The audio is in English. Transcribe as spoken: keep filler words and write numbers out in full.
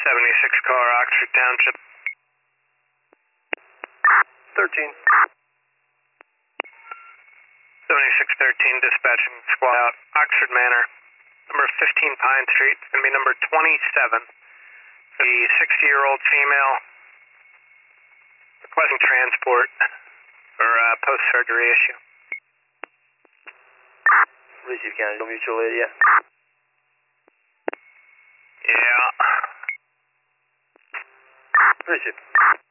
seventy-six car, Oxford Township. thirteen. seventy-six thirteen, dispatching squad out. Oxford Manor, number fifteen Pine Street. It's going to be number twenty-seven. The sixty-year-old female requesting transport for uh, post-surgery issue. Receive County Mutual Aid, yeah. Yeah. Receive.